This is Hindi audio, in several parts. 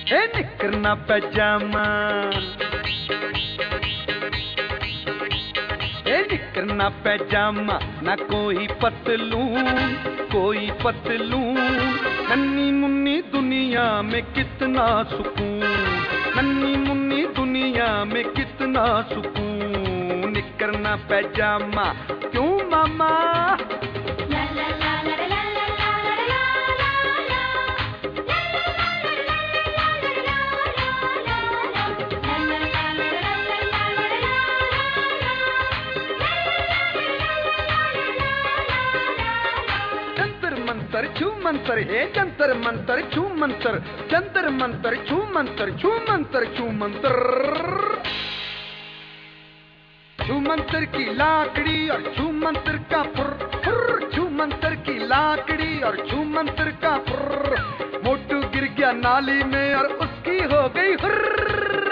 ए निकर ना पैजामा, ए निकर ना पैजामा, ना कोई पतलून, कोई पतलून। नन्ही मुन्नी दुनिया में कितना सुकून, नन्ही मुन्नी दुनिया में कितना सुकून। निकर ना पैजामा क्यों मामा? मंतर छू मंतर है जंतर मंतर छू मंतर, जंतर मंतर छू मंतर, छू मंतर छू मंतर। छू मंतर की लाकड़ी और छू मंतर का फुर फुर, छू मंतर की लाकड़ी और छू मंतर का फुर। मोटू गिर गया नाली में और उसकी हो गई हुर्र।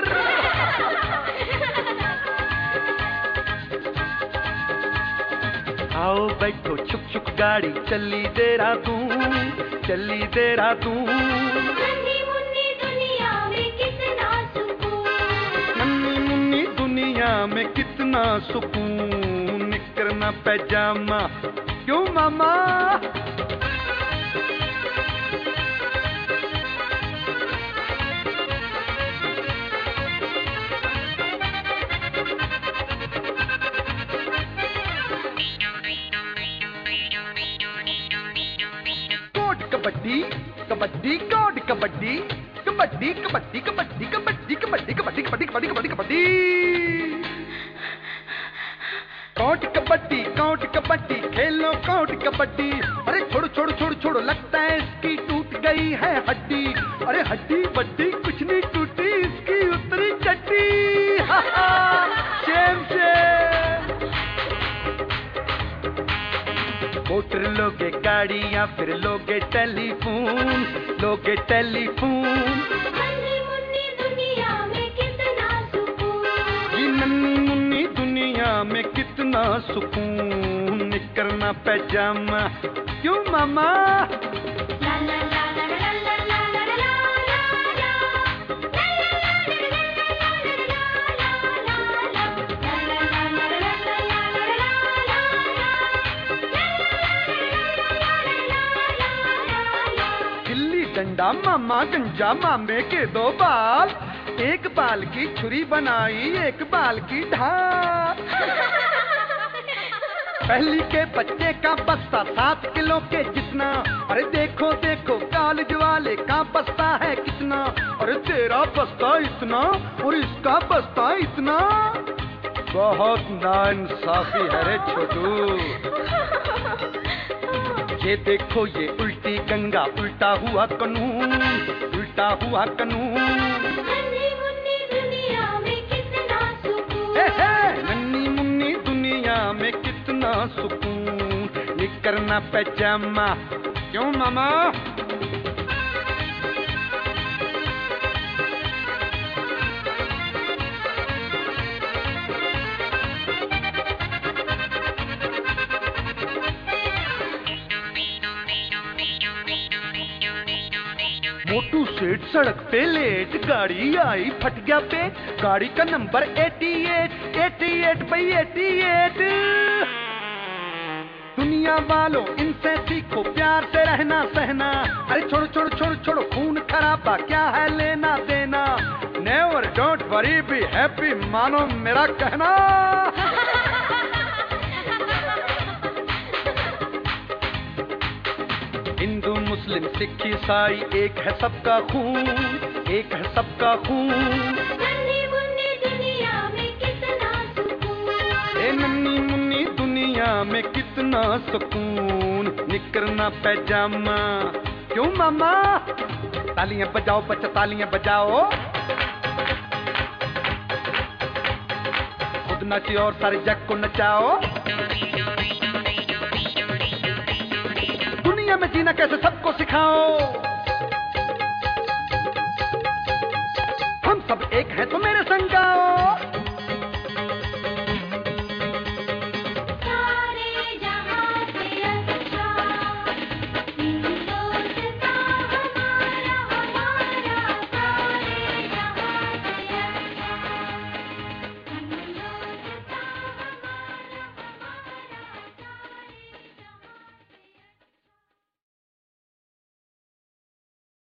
आओ बैठो छुक छुक गाड़ी चली देहरादून, चली देहरादून। नन्ही मुन्नी दुनिया में कितना सुकून, नन्ही मुन्नी दुनिया में कितना सुकून। निकर ना पैजामा क्यों मामा? कबड्डी कबड्डी कौड कबड्डी, कबड्डी कबड्डी कबड्डी कबड्डी कबड्डी कबड्डी कबड्डी कबड्डी कबड्डी कबड्डी। कौट कबड्डी कौट कबड्डी खेलो कौट कबड्डी। अरे छोड़ो छोड़ो छोड़ो छोड़ो, लगता है इसकी टूट गई है हड्डी। अरे हड्डी बड्डी कुछ नहीं टूटी, इसकी उतरी चड्डी। Shem Shem. मोटर लोगे गाड़ी या फिर लोगे टेलीफोन, लोगे टेलीफोन। नन्ही मुन्नी दुनिया में कितना सुकून, ये नन्ही मुन्नी दुनिया में कितना सुकून। निकर ना पैजामा क्यों मामा? ला ला ला ला ला ला ला ला ला ला डंडा मामा गंजा मामे के दो बाल, एक बाल की छुरी बनाई एक बाल की ढाल। पहली के बच्चे का बस्ता 7 किलो के जितना। अरे देखो देखो कॉलेज वाले का बस्ता है कितना। अरे तेरा बस्ता इतना और इसका बस्ता इतना। बहुत नाइंसाफी है रे छोटू। ये देखो ये उल्टी गंगा, उल्टा हुआ कानून, उल्टा हुआ कानून। नन्ही मुन्नी दुनिया में कितना सुकून, नन्ही मुन्नी दुनिया में कितना सुकून। निकर ना पैजामा क्यों मामा? मोटू सेठ सड़क पे लेट, गाड़ी आई फट गया पेट। गाड़ी का नंबर 88, 88 by 88। दुनिया वालों इनसे सीखो प्यार से रहना सहना। अरे छोड़ो छोड़ो छोड़ो छोड़ो खून खराबा, क्या है लेना देना। Never don't worry be happy, मानो मेरा कहना। हिंदू मुस्लिम सिख ईसाई एक है सबका खून, एक है सबका खून। नन्ही मुन्नी दुनिया में कितना सुकून, ए नन्ही मुन्नी दुनिया में कितना सुकून। निकर ना पैजामा क्यों मामा? तालियां बजाओ बच्चा तालियां बजाओ। खुद नाची और सारे जग को नचाओ। दुनिया में जीना कैसे सबको सिखाओ।